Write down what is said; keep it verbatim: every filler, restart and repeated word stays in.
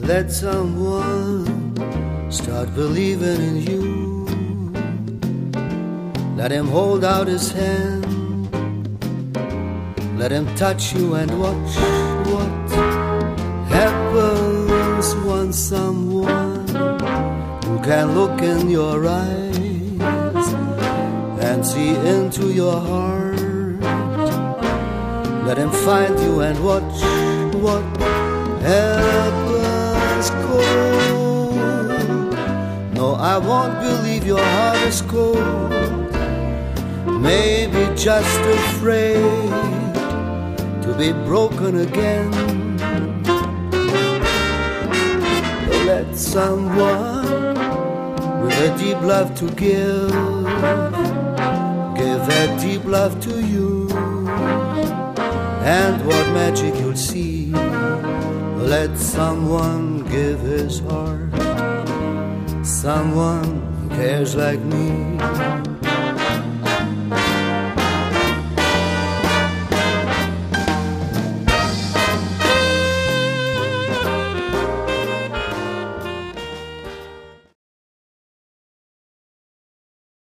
Let someone start believing in you. Let him hold out his hand. Let him touch you and watch what happens when someone who can look in your eyes and see into your heart. Let him find you and watch what happens cold. No, I won't believe your heart is cold. Maybe just afraid to be broken again. Let someone with a deep love to give give that deep love to you. And what magic you'll see. Let someone give his heart. Someone who cares like me.